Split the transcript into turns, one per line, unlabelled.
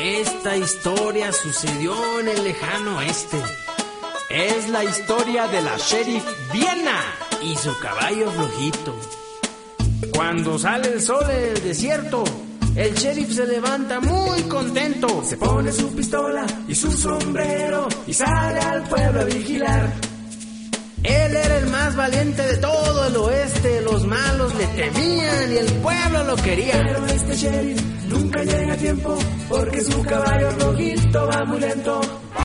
Esta historia sucedió en el lejano oeste.
Es la historia de la sheriff Viena
y su caballo flojito. Cuando sale el sol en el desierto, el sheriff se levanta muy contento.
Se pone su pistola y su sombrero y sale al pueblo a vigilar.
Él era el más valiente de todo el oeste. Los malos le temían y el pueblo lo quería.
Pero este sheriff nunca llega a tiempo porque su caballo rojito va muy lento.